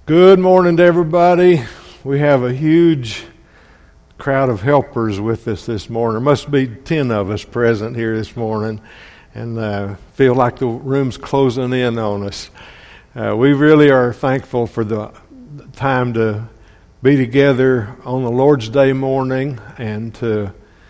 Good morning to everybody. We have a huge crowd of helpers with us this morning. There must be 10 of us present here this morning, and feel like the room's closing in on us. We really are thankful for the time to be together on the Lord's Day morning and to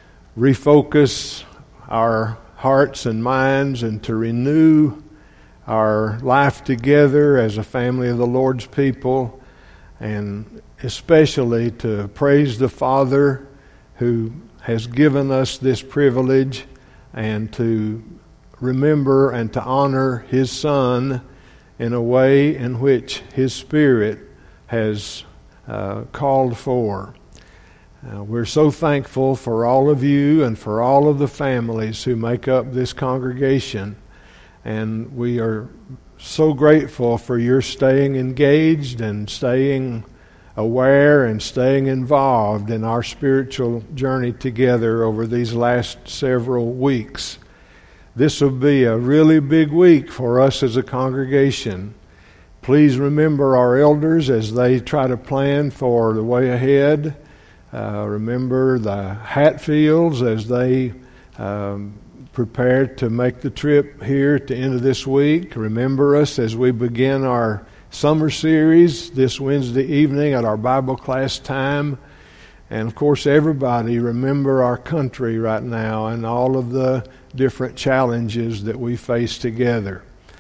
refocus our hearts and minds and to renew our life together as a family of the Lord's people, and especially to praise the Father who has given us this privilege, and to remember and to honor His Son in a way in which His Spirit has called for. We're so thankful for all of you and for all of the families who make up this congregation. And we are so grateful for your staying engaged and staying aware and staying involved in our spiritual journey together over these last several weeks. This will be a really big week for us as a congregation. Please remember our elders as they try to plan for the way ahead. Remember the Hatfields as they prepared to make the trip here at the end of this week. Remember us as we begin our summer series this Wednesday evening at our Bible class time. And of course, everybody remember our country right now and all of the different challenges that we face together.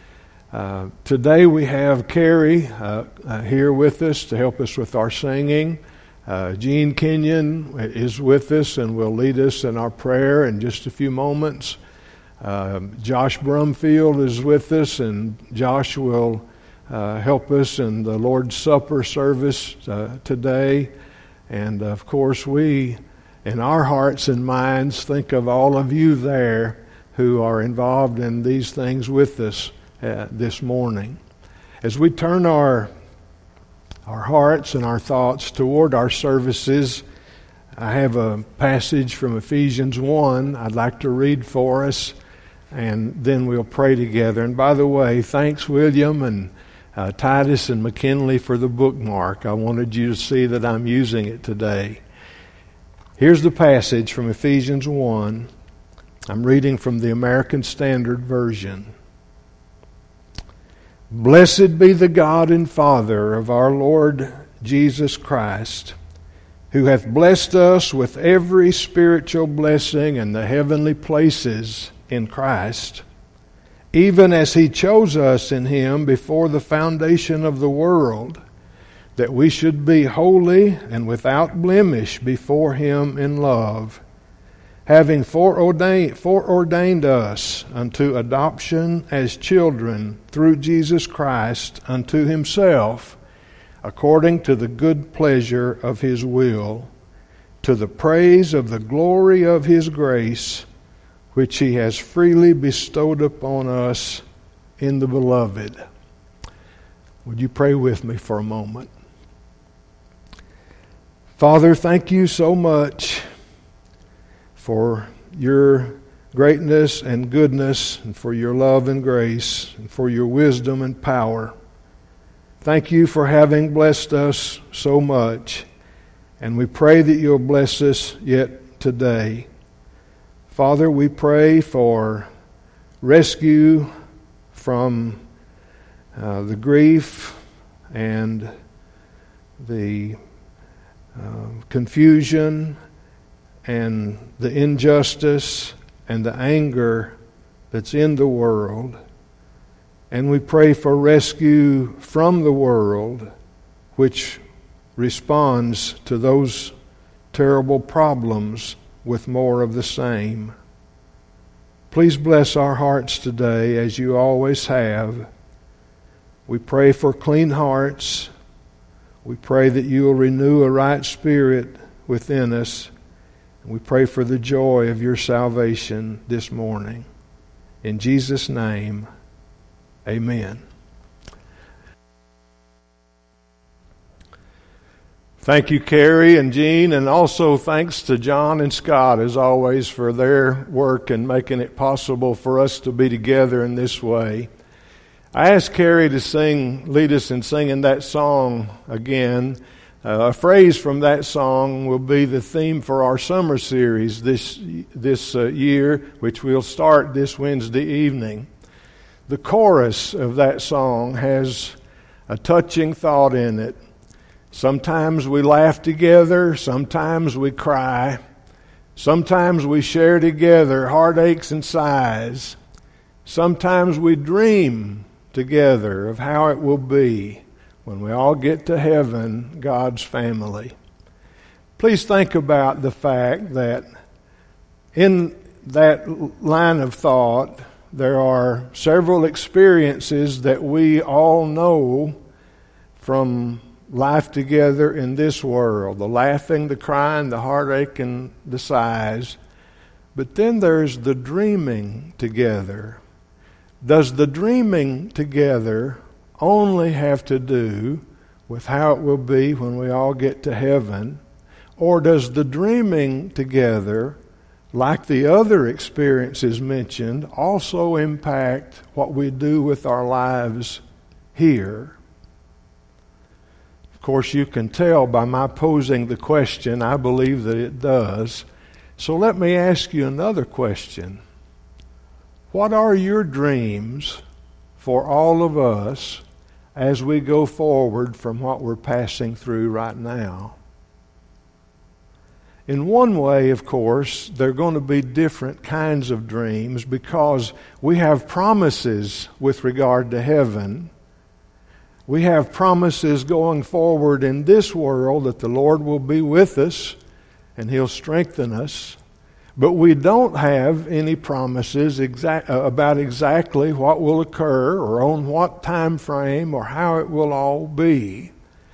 Today we have Carrie here with us to help us with our singing. Gene Kenyon is with us and will lead us in our prayer in just a few moments. Josh Brumfield is with us, and Josh will help us in the Lord's Supper service today. And of course, we, in our hearts and minds, think of all of you there who are involved in these things with us this morning. As we turn our hearts and our thoughts toward our services, I have a passage from Ephesians 1 I'd like to read for us, and then we'll pray together. And by the way, thanks William and Titus and McKinley for the bookmark. I wanted you to see that I'm using it today. Here's the passage from Ephesians 1. I'm reading from the American Standard Version. Blessed be the God and Father of our Lord Jesus Christ, who hath blessed us with every spiritual blessing in the heavenly places in Christ, even as He chose us in Him before the foundation of the world, that we should be holy and without blemish before Him in love, having foreordained us unto adoption as children through Jesus Christ unto Himself, according to the good pleasure of His will, to the praise of the glory of His grace, which He has freely bestowed upon us in the Beloved. Would you pray with me for a moment? Father, thank you so much for your greatness and goodness, and for your love and grace, and for your wisdom and power. Thank you for having blessed us so much, and we pray that you'll bless us yet today. Father, we pray for rescue from the grief and the confusion and the injustice and the anger that's in the world. And we pray for rescue from the world which responds to those terrible problems with more of the same. Please bless our hearts today as you always have. We pray for clean hearts. We pray that you will renew a right spirit within us. We pray for the joy of your salvation this morning. In Jesus' name, amen. Thank you, Carrie and Jean, and also thanks to John and Scott, as always, for their work in making it possible for us to be together in this way. I asked Carrie to lead us in singing that song again. A phrase from that song will be the theme for our summer series this year, which we'll start this Wednesday evening. The chorus of that song has a touching thought in it. Sometimes we laugh together, sometimes we cry, sometimes we share together heartaches and sighs, sometimes we dream together of how it will be when we all get to heaven, God's family. Please think about the fact that in that line of thought, there are several experiences that we all know from life together in this world. The laughing, the crying, the heartache, and the sighs. But then there's the dreaming together. Does the dreaming together only have to do with how it will be when we all get to heaven? Or does the dreaming together, like the other experiences mentioned, also impact what we do with our lives here? Of course, you can tell by my posing the question, I believe that it does. So let me ask you another question. What are your dreams for all of us as we go forward from what we're passing through right now? In one way, of course, there are going to be different kinds of dreams because we have promises with regard to heaven. We have promises going forward in this world that the Lord will be with us and He'll strengthen us. But we don't have any promises about exactly what will occur or on what time frame or how it will all be.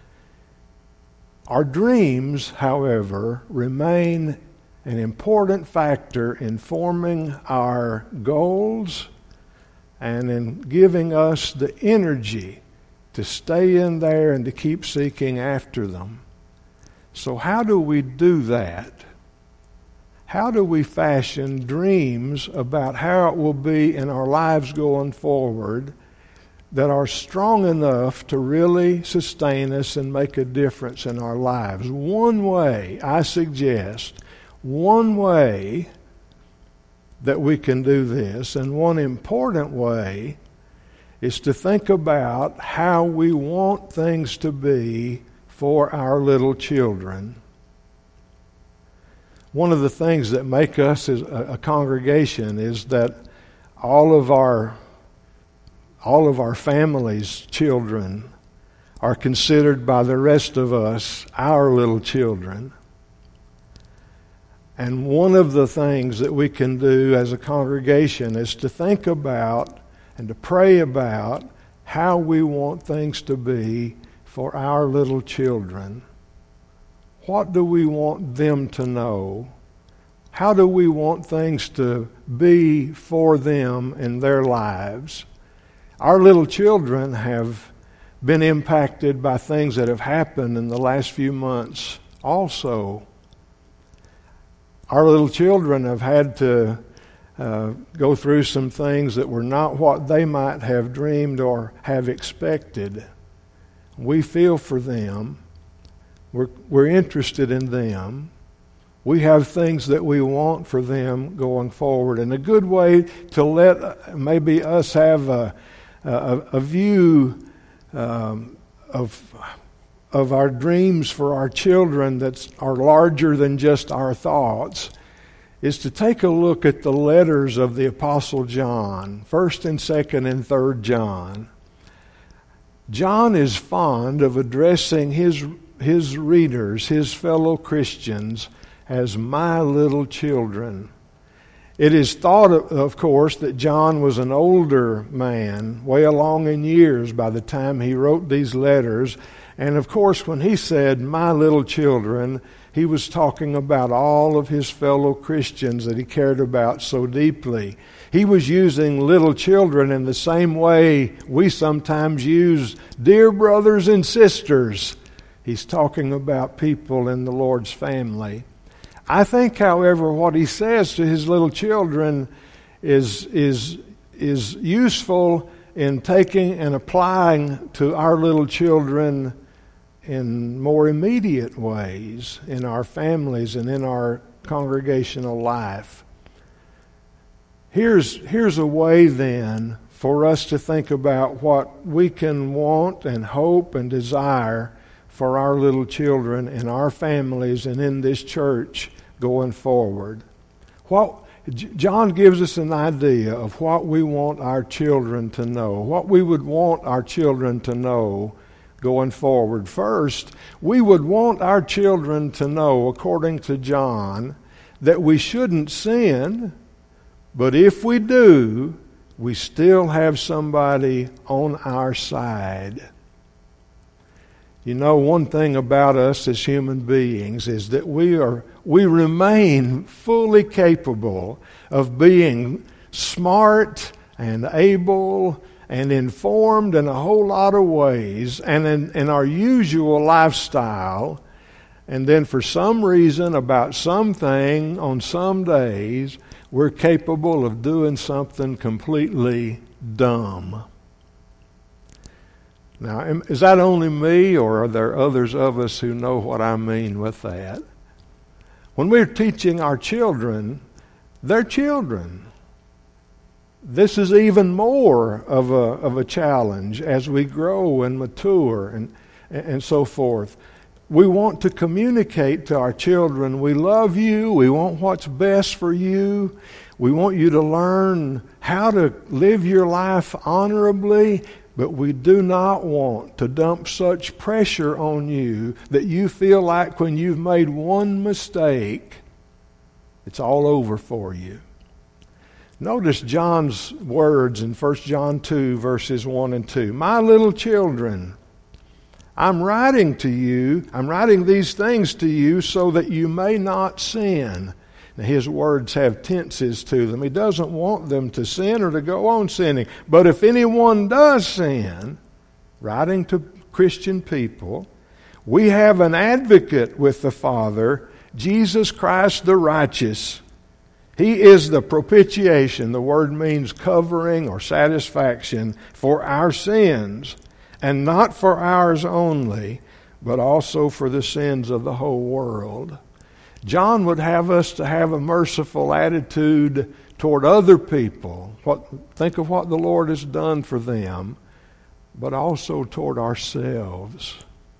Our dreams, however, remain an important factor in forming our goals and in giving us the energy to stay in there and to keep seeking after them. So how do we do that? How do we fashion dreams about how it will be in our lives going forward that are strong enough to really sustain us and make a difference in our lives? One way, I suggest, one way that we can do this, and one important way, is to think about how we want things to be for our little children. One of the things that make us as a congregation is that all of our family's children are considered by the rest of us our little children. And one of the things that we can do as a congregation is to think about and to pray about how we want things to be for our little children. What do we want them to know? How do we want things to be for them in their lives? Our little children have been impacted by things that have happened in the last few months also. Our little children have had to go through some things that were not what they might have dreamed or have expected. We feel for them. We're interested in them. We have things that we want for them going forward. And a good way to let maybe us have a view of our dreams for our children that are larger than just our thoughts is to take a look at the letters of the Apostle John, 1st and 2nd and 3rd John. John is fond of addressing his readers, his fellow Christians, as my little children. It is thought, of course, that John was an older man, way along in years by the time he wrote these letters. And of course, when he said, my little children, he was talking about all of his fellow Christians that he cared about so deeply. He was using little children in the same way we sometimes use dear brothers and sisters. He's talking about people in the Lord's family. I think, however, what he says to his little children is useful in taking and applying to our little children in more immediate ways in our families and in our congregational life. Here's a way then for us to think about what we can want and hope and desire for our little children in our families and in this church going forward. John gives us an idea of what we want our children to know, what we would want our children to know going forward. First, we would want our children to know, according to John, that we shouldn't sin, but if we do, we still have somebody on our side. You know, one thing about us as human beings is that we remain fully capable of being smart and able and informed in a whole lot of ways and in our usual lifestyle. And then for some reason, about something, on some days, we're capable of doing something completely dumb. Now, is that only me, or are there others of us who know what I mean with that? When we're teaching our children, they're children. This is even more of a challenge as we grow and mature and so forth. We want to communicate to our children, we love you, we want what's best for you, we want you to learn how to live your life honorably, but we do not want to dump such pressure on you that you feel like when you've made one mistake, it's all over for you. Notice John's words in 1 John 2, verses 1 and 2. My little children, I'm writing these things to you so that you may not sin. Now, his words have tenses to them. He doesn't want them to sin or to go on sinning. But if anyone does sin, writing to Christian people, we have an advocate with the Father, Jesus Christ the righteous. He is the propitiation. The word means covering or satisfaction for our sins. And not for ours only, but also for the sins of the whole world. John would have us to have a merciful attitude toward other people. Think of what the Lord has done for them, but also toward ourselves.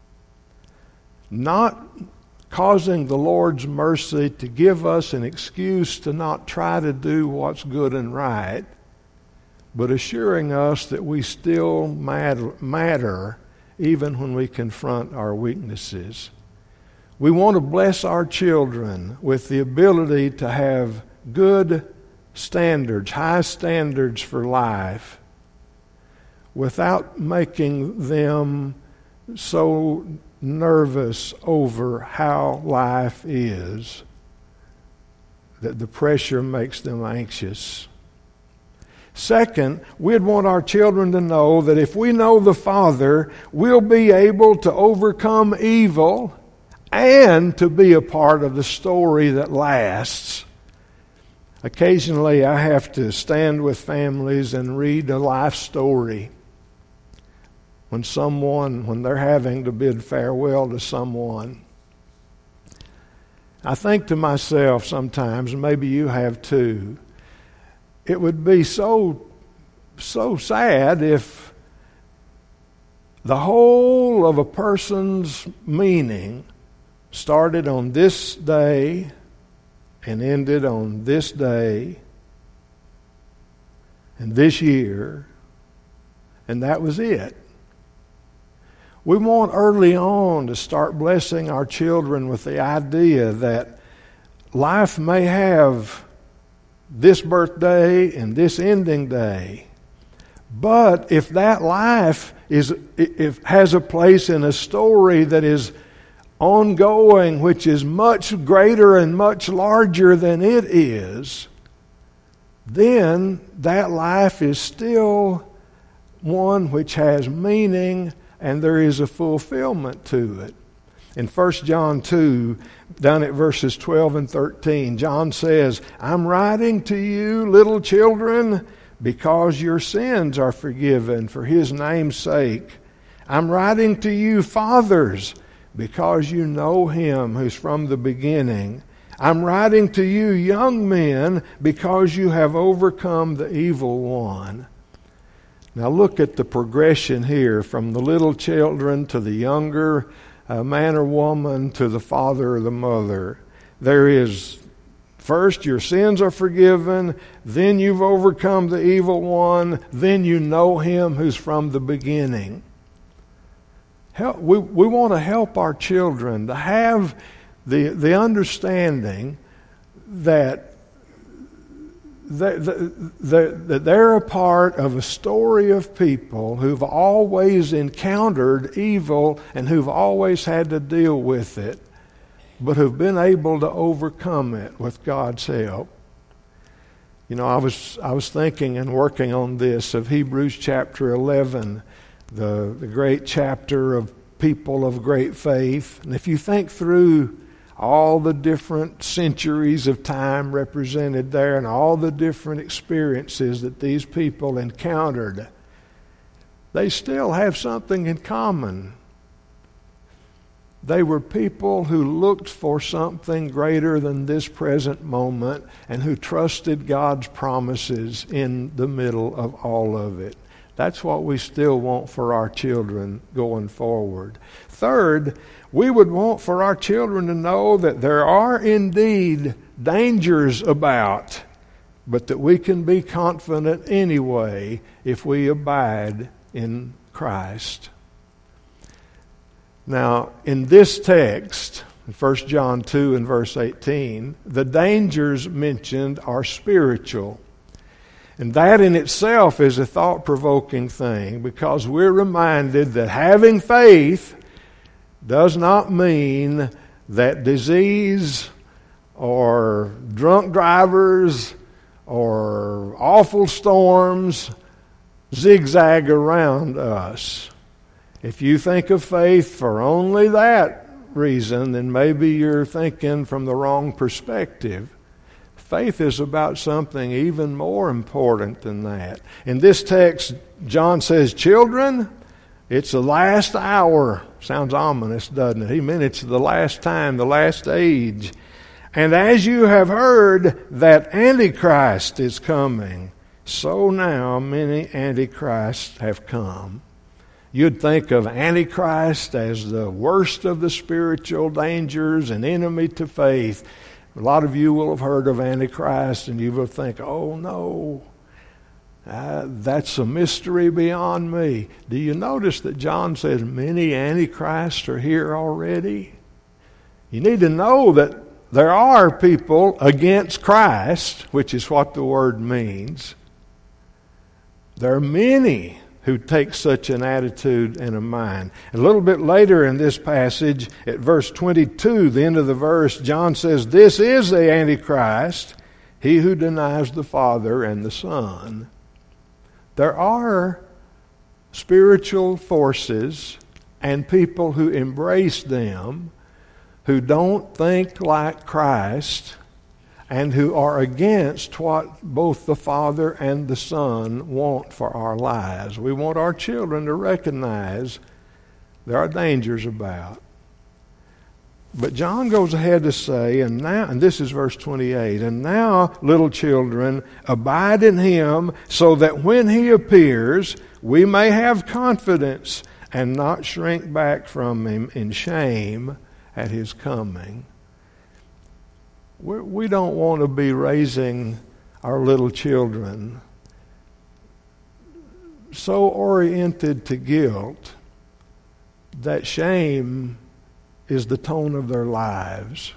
Not causing the Lord's mercy to give us an excuse to not try to do what's good and right, but assuring us that we still matter even when we confront our weaknesses. We want to bless our children with the ability to have good standards, high standards for life, without making them so nervous over how life is that the pressure makes them anxious. Second, we'd want our children to know that if we know the Father, we'll be able to overcome evil and to be a part of the story that lasts. Occasionally, I have to stand with families and read a life story when they're having to bid farewell to someone. I think to myself sometimes, and maybe you have too, it would be so sad if the whole of a person's meaning started on this day and ended on this day and this year, and that was it. We want early on to start blessing our children with the idea that life may have this birthday and this ending day. But if that life has a place in a story that is ongoing, which is much greater and much larger than it is, then that life is still one which has meaning and there is a fulfillment to it. In 1 John 2, down at verses 12 and 13, John says, I'm writing to you, little children, because your sins are forgiven for His name's sake. I'm writing to you, fathers, because you know Him who's from the beginning. I'm writing to you, young men, because you have overcome the evil one. Now look at the progression here from the little children to the younger man or woman to the father or the mother. There is, first, your sins are forgiven, then you've overcome the evil one, then you know Him who's from the beginning. We want to help our children to have the understanding that they're a part of a story of people who've always encountered evil and who've always had to deal with it, but who've been able to overcome it with God's help. You know, I was thinking and working on this of Hebrews chapter 11, the great chapter of people of great faith. And if you think through all the different centuries of time represented there and all the different experiences that these people encountered, they still have something in common. They were people who looked for something greater than this present moment and who trusted God's promises in the middle of all of it. That's what we still want for our children going forward. Third, we would want for our children to know that there are indeed dangers about, but that we can be confident anyway if we abide in Christ. Now, in this text, 1 John 2 and verse 18, the dangers mentioned are spiritual. And that in itself is a thought-provoking thing, because we're reminded that having faith does not mean that disease or drunk drivers or awful storms zigzag around us. If you think of faith for only that reason, then maybe you're thinking from the wrong perspective. Faith is about something even more important than that. In this text, John says, children, it's the last hour. Sounds ominous, doesn't it? He meant it's the last time, the last age. And as you have heard that Antichrist is coming, so now many Antichrists have come. You'd think of Antichrist as the worst of the spiritual dangers, an enemy to faith. A lot of you will have heard of Antichrist, and you will think, oh no, that's a mystery beyond me. Do you notice that John says many Antichrists are here already? You need to know that there are people against Christ, which is what the word means. There are many who take such an attitude and a mind. A little bit later in this passage, at verse 22, the end of the verse, John says, this is the Antichrist, he who denies the Father and the Son. There are spiritual forces and people who embrace them, who don't think like Christ, and who are against what both the Father and the Son want for our lives. We want our children to recognize there are dangers about. But John goes ahead to say, and this is verse 28, and now, little children, abide in Him, so that when He appears, we may have confidence and not shrink back from Him in shame at His coming. We don't want to be raising our little children so oriented to guilt that shame is the tone of their lives.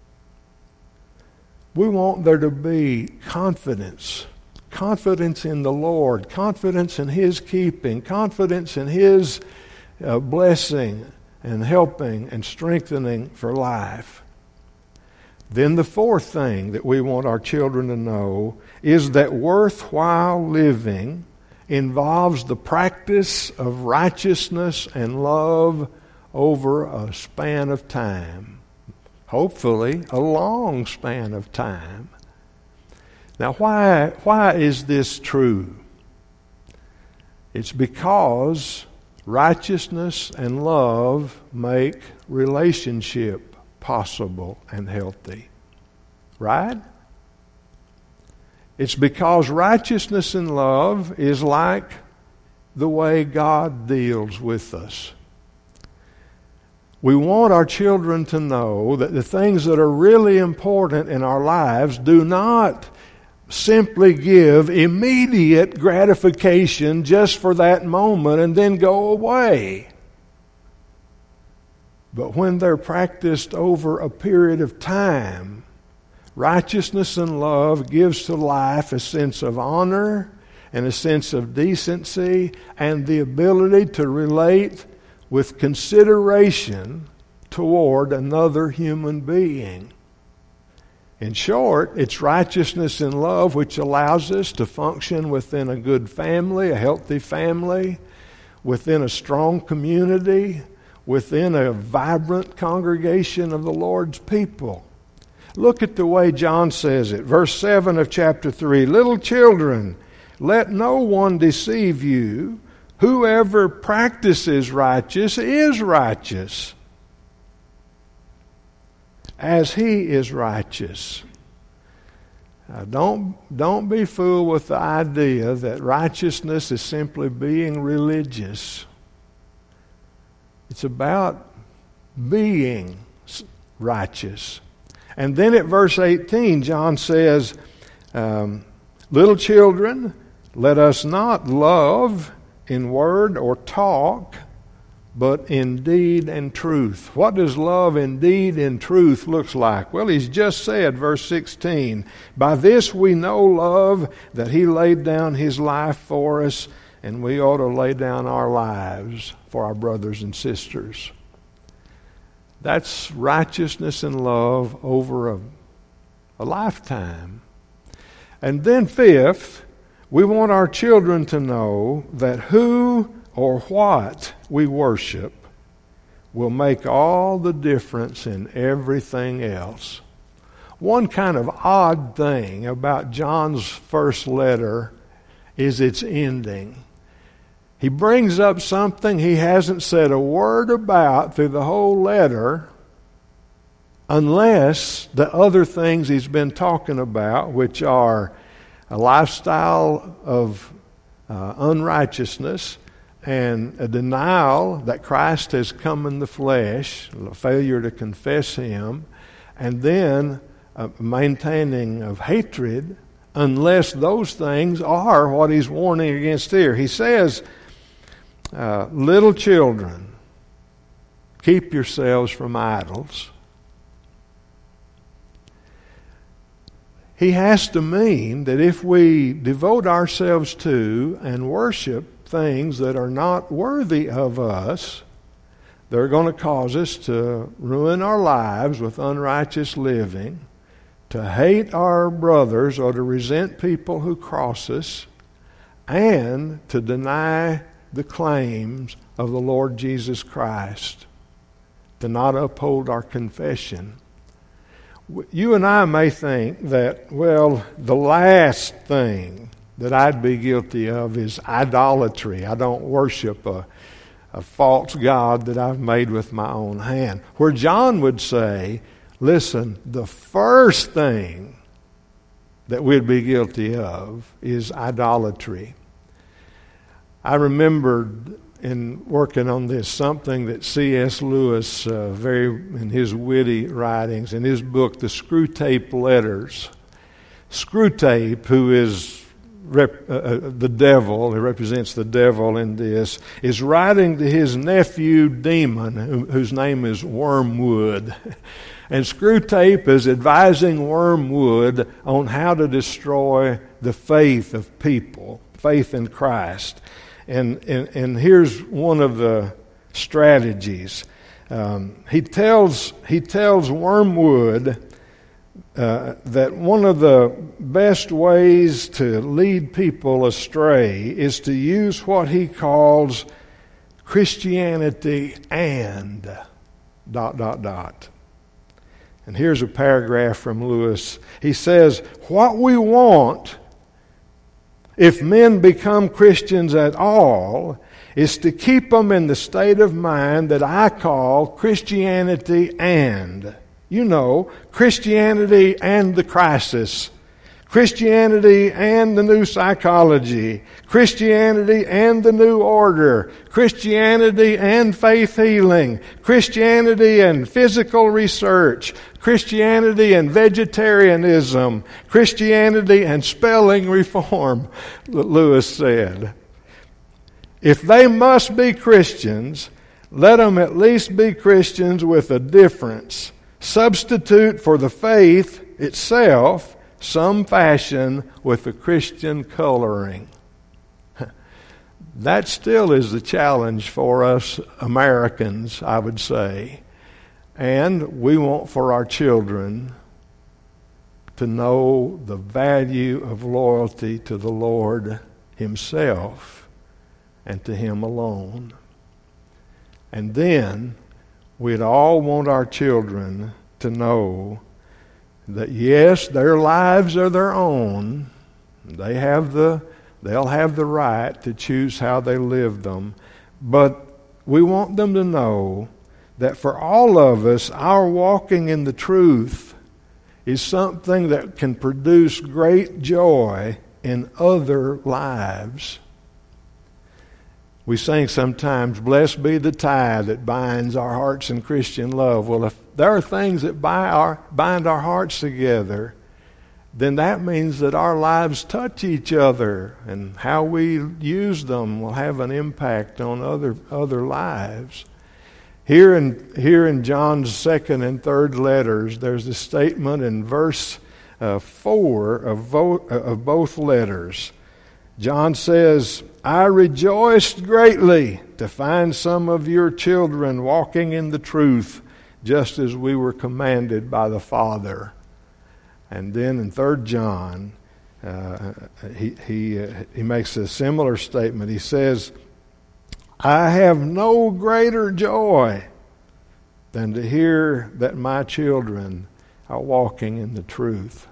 We want there to be confidence in the Lord, confidence in His keeping, confidence in His blessing and helping and strengthening for life. Then the fourth thing that we want our children to know is that worthwhile living involves the practice of righteousness and love over a span of time. Hopefully, a long span of time. Now, why is this true? It's because righteousness and love make relationship possible and healthy. Right? It's because righteousness and love is like the way God deals with us. We want our children to know that the things that are really important in our lives do not simply give immediate gratification just for that moment and then go away. But when they're practiced over a period of time, righteousness and love gives to life a sense of honor and a sense of decency and the ability to relate with consideration toward another human being. In short, it's righteousness and love which allows us to function within a good family, a healthy family, within a strong community, within a vibrant congregation of the Lord's people. Look at the way John says it. Verse 7 of chapter 3, "Little children, let no one deceive you. Whoever practices righteous is righteous, as he is righteous." Now, don't be fooled with the idea that righteousness is simply being religious. It's about being righteous. And then at verse 18, John says, "Little children, let us not love in word or talk, but in deed and truth." What does love in deed and truth looks like? Well, he's just said, verse 16, "By this we know love, that he laid down his life for us, and we ought to lay down our lives for our brothers and sisters." That's righteousness and love over a lifetime. And then fifth, we want our children to know that who or what we worship will make all the difference in everything else. One kind of odd thing about John's first letter is its ending. He brings up something he hasn't said a word about through the whole letter, unless the other things he's been talking about, which are a lifestyle of unrighteousness and a denial that Christ has come in the flesh, a failure to confess him, and then a maintaining of hatred, unless those things are what he's warning against here. He says, "Little children, keep yourselves from idols." He has to mean that if we devote ourselves to and worship things that are not worthy of us, they're going to cause us to ruin our lives with unrighteous living, to hate our brothers or to resent people who cross us, and to deny the claims of the Lord Jesus Christ, to not uphold our confession. You and I may think that, well, the last thing that I'd be guilty of is idolatry. I don't worship a false god that I've made with my own hand. Where John would say, listen, the first thing that we'd be guilty of is idolatry. I remembered in working on this something that C.S. Lewis, in his witty writings, in his book, The Screwtape Letters. Screwtape, who is the devil, he represents the devil in this, is writing to his nephew Demon, whose name is Wormwood. And Screwtape is advising Wormwood on how to destroy the faith of people, faith in Christ. And here's one of the strategies. He tells Wormwood that one of the best ways to lead people astray is to use what he calls Christianity and ... And here's a paragraph from Lewis. He says, what we want, if men become Christians at all, is to keep them in the state of mind that I call Christianity and. You know, Christianity and the crisis. Christianity and the new psychology. Christianity and the new order. Christianity and faith healing. Christianity and physical research. Christianity and vegetarianism. Christianity and spelling reform, Lewis said. If they must be Christians, let them at least be Christians with a difference. Substitute for the faith itself some fashion with a Christian coloring. That still is the challenge for us Americans, I would say. And we want for our children to know the value of loyalty to the Lord Himself and to Him alone. And then we'd all want our children to know that yes, their lives are their own. They'll have the right to choose how they live them. But we want them to know that for all of us, our walking in the truth is something that can produce great joy in other lives. We sing sometimes, blessed be the tie that binds our hearts in Christian love. Well, if there are things that bind our hearts together, then that means that our lives touch each other, and how we use them will have an impact on other lives. Here in John's second and third letters, there's a statement in verse 4 of both letters. John says, I rejoiced greatly to find some of your children walking in the truth, just as we were commanded by the Father. And then in 3 John, he makes a similar statement. He says, I have no greater joy than to hear that my children are walking in the truth.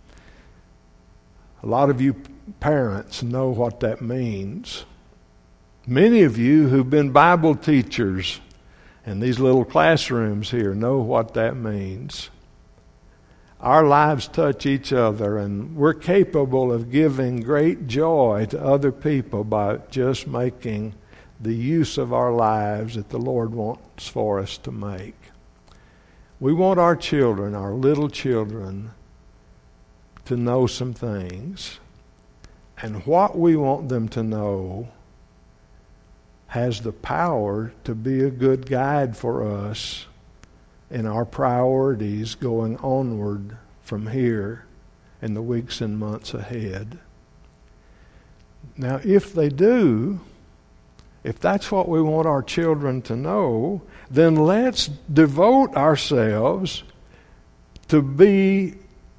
A lot of you parents know what that means. Many of you who've been Bible teachers in these little classrooms here know what that means. Our lives touch each other, and we're capable of giving great joy to other people by just making the use of our lives that the Lord wants for us to make. We want our children, our little children, to know some things. And what we want them to know has the power to be a good guide for us in our priorities going onward from here in the weeks and months ahead. Now, if they do, if that's what we want our children to know, then let's devote ourselves to be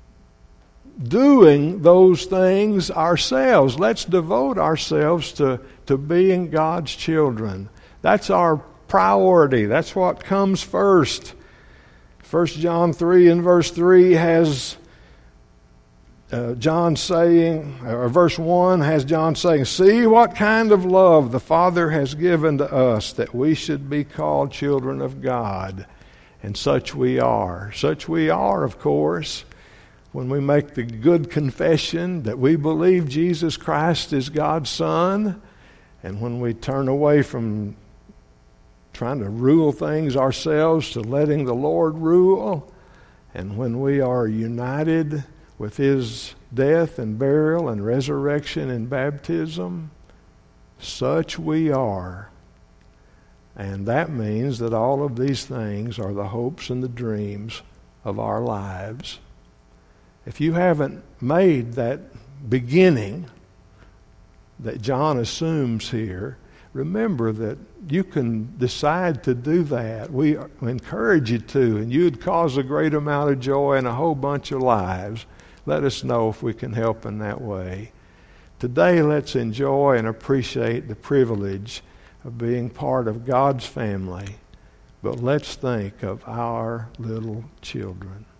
doing those things ourselves. Let's devote ourselves to being God's children. That's our priority. That's what comes first. 1 John 3 and verse 3 has John saying, or verse 1 has John saying, see what kind of love the Father has given to us, that we should be called children of God. And such we are. Such we are, of course, when we make the good confession that we believe Jesus Christ is God's Son, and when we turn away from trying to rule things ourselves to letting the Lord rule, and when we are united with His death and burial and resurrection and baptism, such we are. And that means that all of these things are the hopes and the dreams of our lives. If you haven't made that beginning that John assumes here, remember that you can decide to do that. We encourage you to, and you'd cause a great amount of joy in a whole bunch of lives. Let us know if we can help in that way. Today, let's enjoy and appreciate the privilege of being part of God's family but let's think of our little children.